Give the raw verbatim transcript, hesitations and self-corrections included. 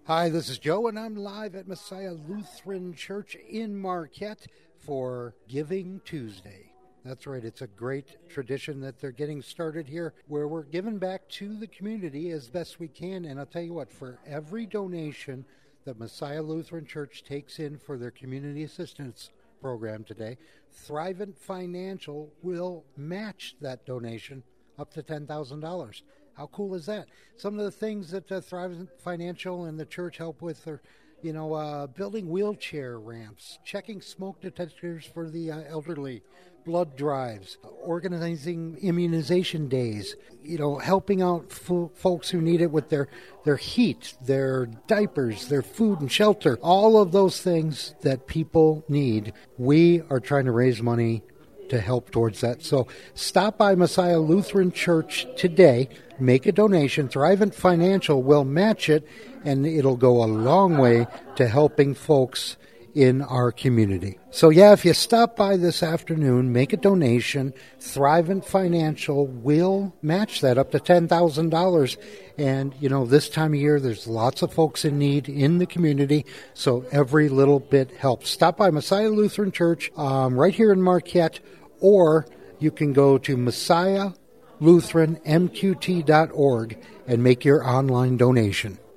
Hi, this is Joe, and I'm live at Messiah Lutheran Church in Marquette for Giving Tuesday. That's right, it's a great tradition that they're getting started here where we're giving back to the community as best we can. And I'll tell you what, for every donation that Messiah Lutheran Church takes in for their community assistance program today, Thrivent Financial will match that donation up to ten thousand dollars. How cool is that? Some of the things that uh, Thrivent Financial and the church help with are, you know, uh, building wheelchair ramps, checking smoke detectors for the uh, elderly, blood drives, organizing immunization days, you know, helping out f- folks who need it with their, their heat, their diapers, their food and shelter, all of those things that people need. We are trying to raise money to help towards that. So stop by Messiah Lutheran Church today, make a donation. Thrivent Financial will match it, and it'll go a long way to helping folks in our community. So yeah, if you stop by this afternoon, make a donation, Thrivent Financial will match that up to ten thousand dollars. And, you know, this time of year, there's lots of folks in need in the community, so every little bit helps. Stop by Messiah Lutheran Church um, right here in Marquette, or you can go to messiah lutheran m q t dot org and make your online donation.